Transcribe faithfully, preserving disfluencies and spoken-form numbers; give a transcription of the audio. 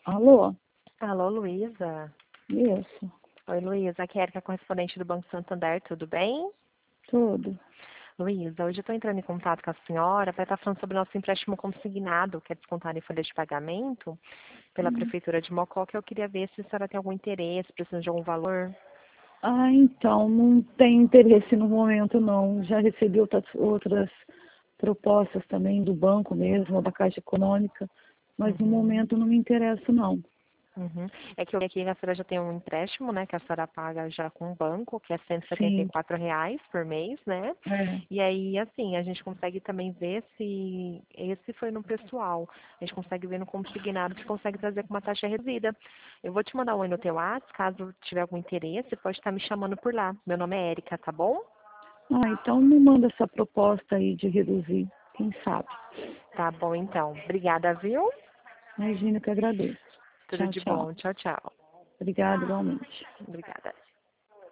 Alô? Alô, Luísa? Isso, Oi, Luísa. Aqui é a Erika, correspondente do Banco Santander. Tudo bem? tudo. Luísa, hoje eu estou entrando em contato com a senhora para estar falando sobre o nosso empréstimo consignado, que é descontado em folha de pagamento pela Hum. Prefeitura de Mocó, que eu queria ver se a senhora tem algum interesse, precisa de algum valor. Ah, então, não tem interesse no momento, não. Já recebi outras, outras propostas também do banco mesmo, da Caixa Econômica, mas no Uhum. momento não me interessa, não. Uhum. É que eu vi aqui que a senhora já tem um empréstimo, né, que a senhora paga já com o banco, que é cento e setenta e Sim, quatro reais por mês, né? é. E aí, assim, a gente consegue também ver se esse foi no pessoal. A gente consegue ver no consignado que consegue trazer com uma taxa reduzida. Eu vou te mandar um oi no teu WhatsApp, caso tiver algum interesse, pode estar me chamando por lá. Meu nome é Érica, tá bom? Ah, então me manda essa proposta aí de reduzir, quem sabe. Tá bom, então. Obrigada, viu? Imagina que agradeço. Tudo Tchau, de tchau. bom. Tchau, tchau. Obrigada igualmente. Obrigada.